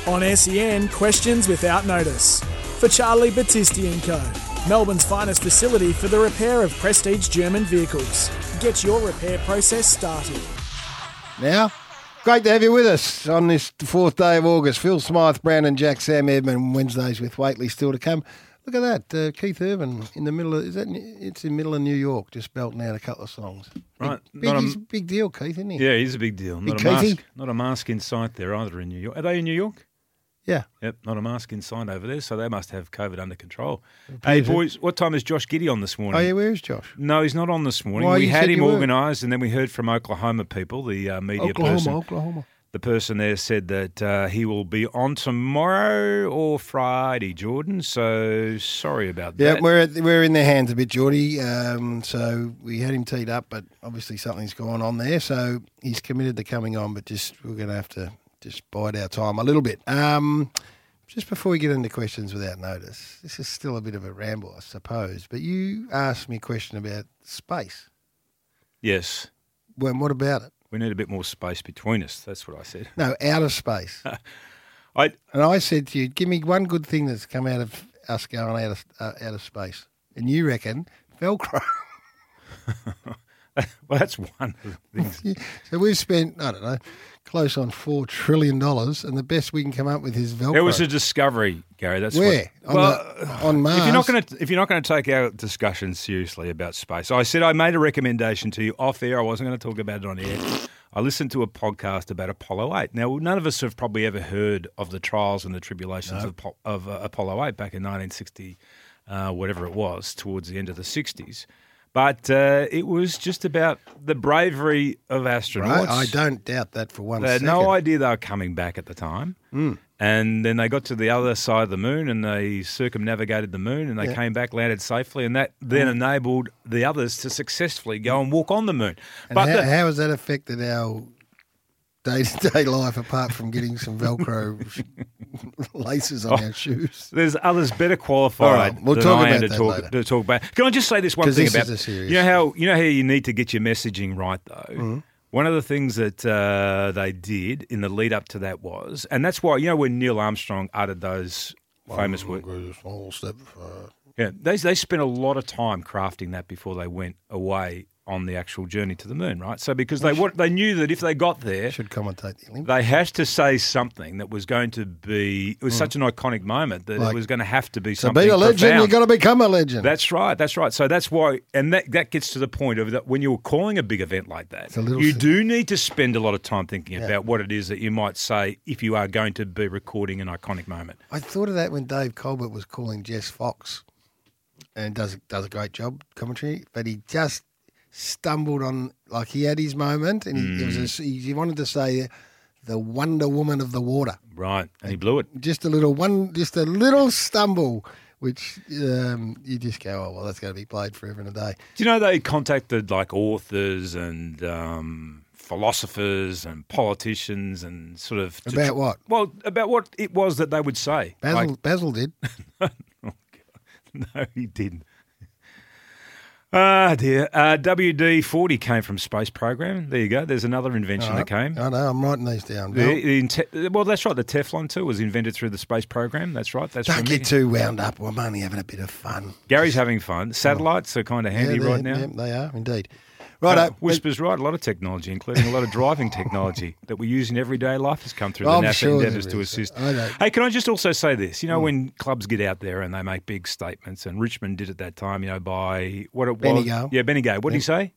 On SEN, questions without notice. For Charlie Battisti & Co. Melbourne's finest facility for the repair of prestige German vehicles. Get your repair process started. Now, great to have you with us on this 4th day of August. Phil Smythe, Brandon Jack, Sam Edmund, Wednesdays with Waitley still to come. Look at that, Keith Urban in the middle of, it's in the middle of New York, just belting out a couple of songs. Right. He's a big deal, Keith, isn't he? Yeah, he's a big deal. Big Keithy? Not a mask in sight there either in New York. Are they in New York? Yeah. Yep, not a mask in sight over there, so they must have COVID under control. Hey, boys, what time is Josh Giddey on this morning? Oh, yeah, where is Josh? No, he's not on this morning. Why, we you had said him you were. organised, and then we heard from Oklahoma people, the media person. Oklahoma. The person there said that he will be on tomorrow or Friday, Jordan, so sorry about that. Yeah, we're in their hands a bit, Geordie. So we had him teed up, but obviously something's gone on there. So he's committed to coming on, but we're going to have to just bide our time a little bit. Just before we get into questions without notice, this is still a bit of a ramble, I suppose, but you asked me a question about space. Yes. Well, what about it? We need a bit more space between us. That's what I said. No, outer space. I And I said to you, give me one good thing that's come out of us going out of space. And you reckon Velcro. Well, that's one of the things. So we've spent, I don't know, close on $4 trillion, and the best we can come up with is Velcro. It was a discovery, Gary. That's Where? On Mars? If you're not going to take our discussion seriously about space, I said I made a recommendation to you off air. I wasn't going to talk about it on air. I listened to a podcast about Apollo 8. Now, none of us have probably ever heard of the trials and the tribulations of Apollo 8 back in 1960, whatever it was, towards the end of the 60s. But it was just about the bravery of astronauts. Right, I don't doubt that for one They had second. no idea they were coming back at the time. And then they got to the other side of the moon and they circumnavigated the moon and they came back, landed safely, and that then enabled the others to successfully go and walk on the moon. And But how has that affected our day-to-day life apart from getting some Velcro laces on our shoes? there's others better qualified All right, we'll than talk I am about that later. to talk about. Can I just say this one 'Cause thing this about is a serious- you know how you need to get your messaging right though. One of the things that they did in the lead up to that was, and that's why when Neil Armstrong uttered those famous words. Yeah, they spent a lot of time crafting that before they went away on the actual journey to the moon, right? So because they knew that if they got there, Should commentate the Olympics. they had to say something that was going to be. It was such an iconic moment that it was going to have to be To something be a legend, profound. you've got to become a legend. That's right. So that's why, and that gets to the point of that when you're calling a big event like that, you do need to spend a lot of time thinking about what it is that you might say if you are going to be recording an iconic moment. I thought of that when Dave Colbert was calling Jess Fox, and does a great job commentary, but he just stumbled on, like he had his moment, and he wanted to say the Wonder Woman of the water. Right, and he blew it. Just a little stumble, which you just go, oh well, that's going to be played forever and a day. Do you know they contacted like authors and philosophers and politicians and sort of About what? Well, about what it was that they would say. Basil did. No, he didn't. Ah, dear. WD-40 came from space program. There you go. There's another invention that came. I know. I'm writing these down. Well, that's right. The Teflon too was invented through the space program. That's right. Don't get too wound up. I'm only having a bit of fun. Gary's having fun. Satellites are kind of handy right now. Yeah, they are indeed. Right, Whisper's right. A lot of technology, including a lot of driving technology that we use in everyday life, has come through the NASA endeavours to assist. Hey, can I just also say this? When clubs get out there and they make big statements, and Richmond did at that time, by what it was. Bendigo. Yeah, Bendigo. What did he say?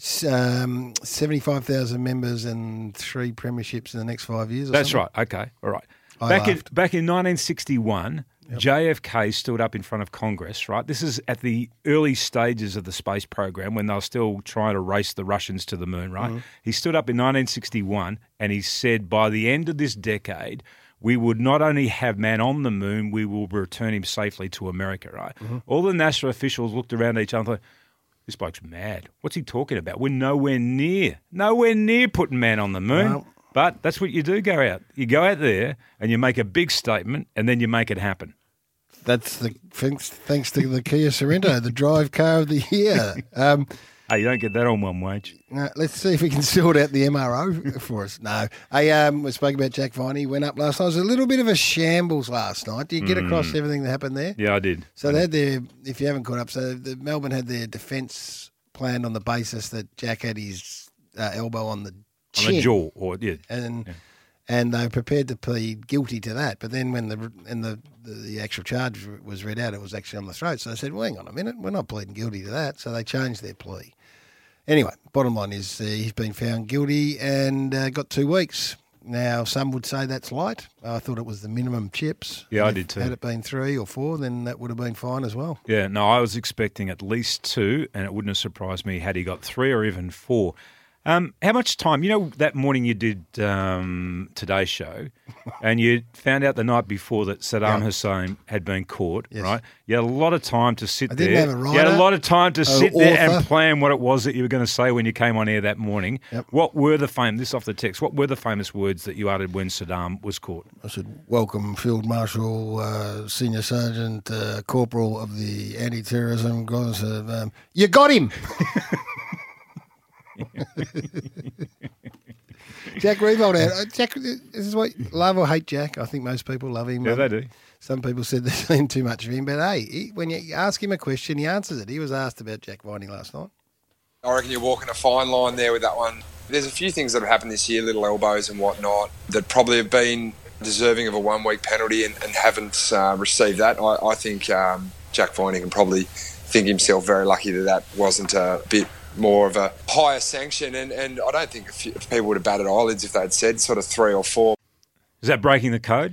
75,000 members and 3 premierships in the next 5 years. That's right. Okay. All right. Back in 1961, JFK stood up in front of Congress, right? This is at the early stages of the space program when they were still trying to race the Russians to the moon, right? He stood up in 1961 and he said, by the end of this decade, we would not only have man on the moon, we will return him safely to America, right? All the NASA officials looked around each other and thought, this bloke's mad. What's he talking about? We're nowhere near putting man on the moon. Well, but that's what you do, Gary. You go out there and you make a big statement and then you make it happen. That's thanks to the Kia Sorrento, the drive car of the year. Hey, you don't get that on one wage. No, let's see if we can sort out the MRO for us. No. We spoke about Jack Viney. Went up last night. It was a little bit of a shambles last night. Do you get across everything that happened there? Yeah, I did. So they had their, if you haven't caught up, Melbourne had their defence planned on the basis that Jack had his elbow on the chin. On the jaw. And they were prepared to plead guilty to that. But then when the actual charge was read out, it was actually on the throat. So they said, well, hang on a minute, we're not pleading guilty to that. So they changed their plea. Anyway, bottom line is he's been found guilty and got 2 weeks. Now, some would say that's light. I thought it was the minimum chips. Yeah, I did too. Had it been 3 or 4, then that would have been fine as well. Yeah, no, I was expecting at least 2, and it wouldn't have surprised me had he got 3 or even 4. How much time? You know, that morning you did Today's Show, and you found out the night before that Saddam Hussein had been caught, right? You had a lot of time to sit there. Have a writer, you had a lot of time to sit there author. and plan what it was that you were going to say when you came on air that morning. Yep. What were the famous, this off the text, what were the famous words that you uttered when Saddam was caught? I said, welcome, Field Marshal, Senior Sergeant, Corporal of the Anti-Terrorism. You got him! Jack Riewoldt. Jack, this is what love or hate Jack. I think most people love him. Yeah, they do. Some people said they've seen too much of him, but hey, when you ask him a question, he answers it. He was asked about Jack Viney last night. I reckon you're walking a fine line there with that one. There's a few things that have happened this year, little elbows and whatnot, that probably have been deserving of a 1-week penalty and haven't received that. I think Jack Viney can probably think himself very lucky that wasn't a bit more of a higher sanction, and I don't think if people would have batted eyelids if they'd said sort of 3 or 4. Is that breaking the code?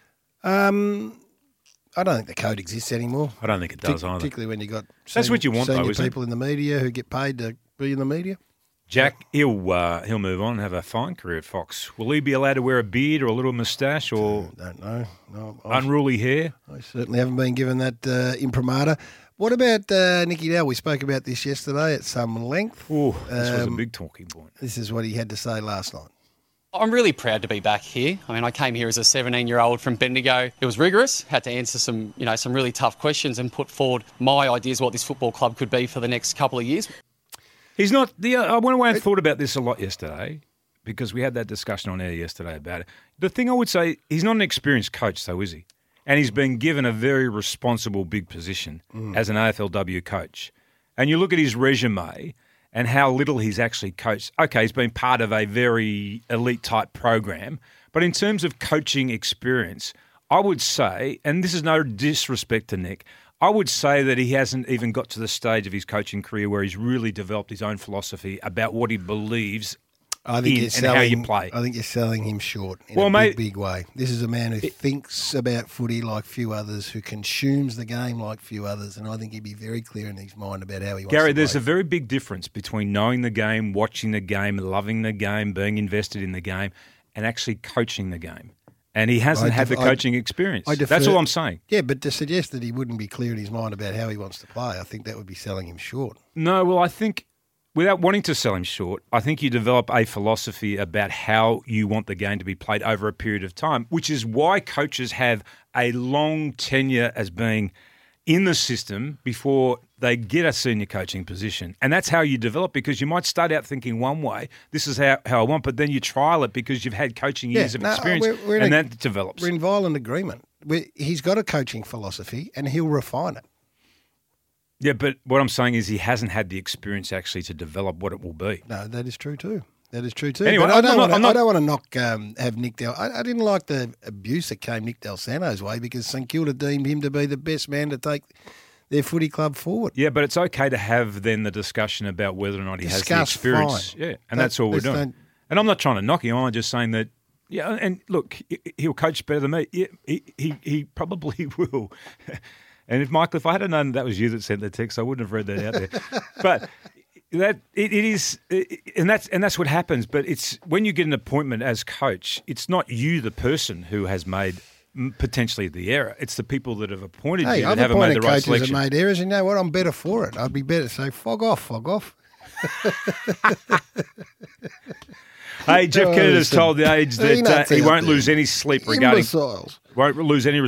I don't think the code exists anymore. I don't think it does either. Particularly when you got that's what you want, though, isn't people in the media who get paid to be in the media. Jack, he'll move on and have a fine career at Fox. Will he be allowed to wear a beard or a little moustache or don't know. No, unruly hair? I certainly haven't been given that imprimatur. What about Nicky Dowell? We spoke about this yesterday at some length. Oh, this was a big talking point. This is what he had to say last night. I'm really proud to be back here. I mean, I came here as a 17-year-old from Bendigo. It was rigorous, had to answer some really tough questions and put forward my ideas what this football club could be for the next couple of years. He's not. I went away and thought about this a lot yesterday because we had that discussion on air yesterday about it. The thing I would say, he's not an experienced coach, though, is he? And he's been given a very responsible big position as an AFLW coach. And you look at his resume and how little he's actually coached. Okay, he's been part of a very elite-type program. But in terms of coaching experience, I would say, and this is no disrespect to Nick, I would say that he hasn't even got to the stage of his coaching career where he's really developed his own philosophy about what he believes and how you play. I think you're selling him short in a big way. This is a man who thinks about footy like few others, who consumes the game like few others, and I think he'd be very clear in his mind about how he wants to play. Gary, there's a very big difference between knowing the game, watching the game, loving the game, being invested in the game, and actually coaching the game. And he hasn't had the coaching experience. That's all I'm saying. Yeah, but to suggest that he wouldn't be clear in his mind about how he wants to play, I think that would be selling him short. No, well, I think without wanting to sell him short, I think you develop a philosophy about how you want the game to be played over a period of time, which is why coaches have a long tenure as being in the system before they get a senior coaching position. And that's how you develop, because you might start out thinking one way, this is how I want, but then you trial it because you've had coaching years of experience, and that develops. We're in violent agreement. He's got a coaching philosophy and he'll refine it. Yeah, but what I'm saying is he hasn't had the experience actually to develop what it will be. No, that is true too. Anyway, but I don't want to knock have Nick Del. I didn't like the abuse that came Nick Del Santo's way, because St Kilda deemed him to be the best man to take their footy club forward. Yeah, but it's okay to have then the discussion about whether or not he has the experience. Fine. Yeah, and that's all we're doing. And I'm not trying to knock him. I'm just saying that. Yeah, and look, he'll coach better than me. Yeah, he probably will. And if I had known that was you that sent the text, I wouldn't have read that out there. But that's what happens. But it's when you get an appointment as coach, it's not you, the person, who has made potentially the error. It's the people that have appointed you that haven't made the right selection. Coaches have made errors, and you know what? I'm better for it. I'd be better to say, fog off. Hey, Jeff Kennedy's told The Age that he won't lose any sleep regarding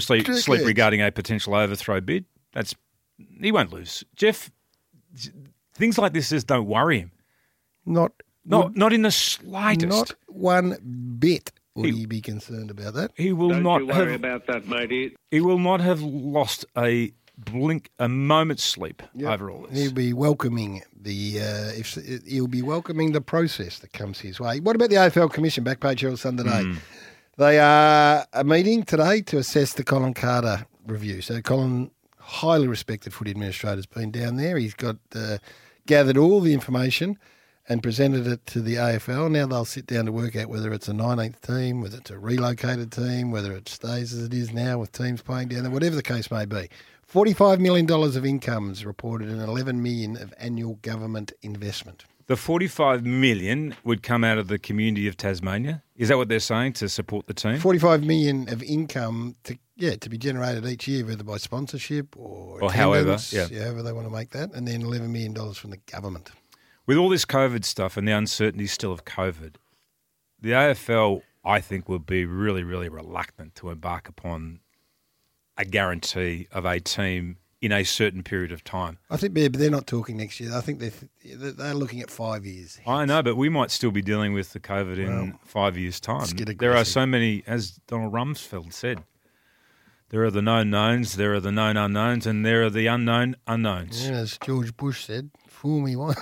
regarding a potential overthrow bid. He won't lose. Jeff, Things like this just don't worry him. Not in the slightest. Not one bit would he be concerned about that. He will Don't not you worry about that, matey. He will not have lost a moment's sleep over all this. He'll be welcoming he'll be welcoming the process that comes his way. What about the AFL Commission? Backpage Herald Sunday. They are a meeting today to assess the Colin Carter review. So Colin, highly respected footy administrator, has been down there. He's got gathered all the information and presented it to the AFL. Now they'll sit down to work out whether it's a 19th team, whether it's a relocated team, whether it stays as it is now with teams playing down there, whatever the case may be. $45 million of incomes reported and $11 million of annual government investment. The $45 million would come out of the community of Tasmania. Is that what they're saying, to support the team? $45 million of income to be generated each year, whether by sponsorship or however they want to make that, and then $11 million from the government. With all this COVID stuff and the uncertainty still of COVID, the AFL, I think, will be really, really reluctant to embark upon a guarantee of a team in a certain period of time. I think they're not talking next year. I think they're looking at 5 years. I know, but we might still be dealing with the COVID in 5 years' time. There are so many, as Donald Rumsfeld said, there are the known knowns, there are the known unknowns, and there are the unknown unknowns. Yeah, as George Bush said, fool me once.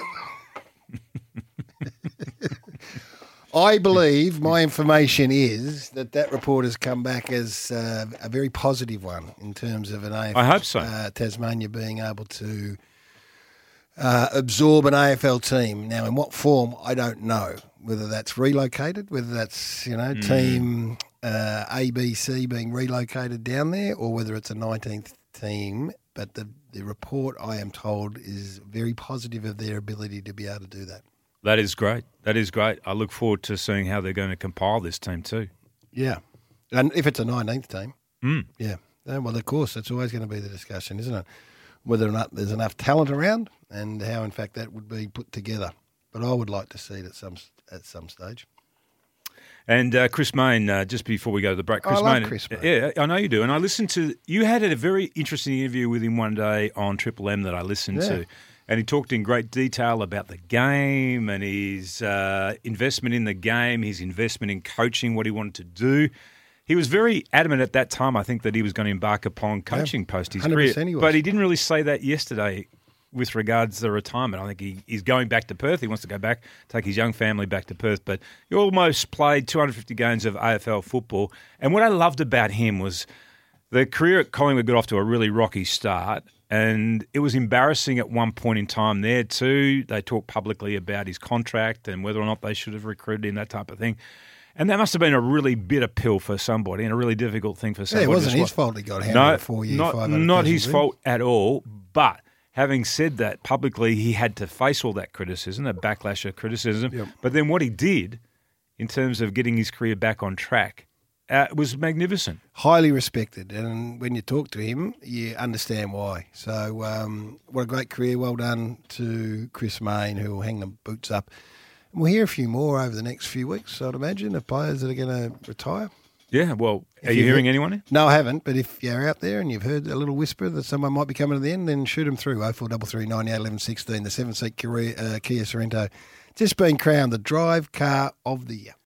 I believe my information is that report has come back as a very positive one in terms of an AFL. I hope so. Tasmania being able to absorb an AFL team. Now, in what form, I don't know. Whether that's relocated, whether that's team ABC being relocated down there, or whether it's a 19th team. But the report, I am told, is very positive of their ability to be able to do that. That is great. That is great. I look forward to seeing how they're going to compile this team too. Yeah. And if it's a 19th team, yeah. Well, of course, that's always going to be the discussion, isn't it? Whether or not there's enough talent around and how, in fact, that would be put together. But I would like to see it at some stage. And Chris Mayne, just before we go to the break, I love Chris Mayne. Yeah, I know you do. And I listened to, you had a very interesting interview with him one day on Triple M that I listened to. And he talked in great detail about the game and his investment in the game, his investment in coaching, what he wanted to do. He was very adamant at that time, I think, that he was going to embark upon coaching post his career. But he didn't really say that yesterday with regards to the retirement. I think he's going back to Perth. He wants to go back, take his young family back to Perth. But he almost played 250 games of AFL football. And what I loved about him was the career at Collingwood got off to a really rocky start. And it was embarrassing at one point in time there too. They talked publicly about his contract and whether or not they should have recruited him, that type of thing. And that must have been a really bitter pill for somebody and a really difficult thing for somebody. Yeah, it wasn't his fault he got handed a 4-year, not his fault at all. But having said that, publicly he had to face all that criticism, that backlash of criticism. Yep. But then what he did in terms of getting his career back on track was magnificent. Highly respected. And when you talk to him, you understand why. So what a great career. Well done to Chris Mayne, who will hang the boots up. And we'll hear a few more over the next few weeks, I'd imagine, of players that are going to retire. Yeah, well, are you hearing anyone? No, I haven't. But if you're out there and you've heard a little whisper that someone might be coming to the end, then shoot them through. 0433 98 11 16, the 7-seat Kia Sorento, just been crowned the drive car of the year.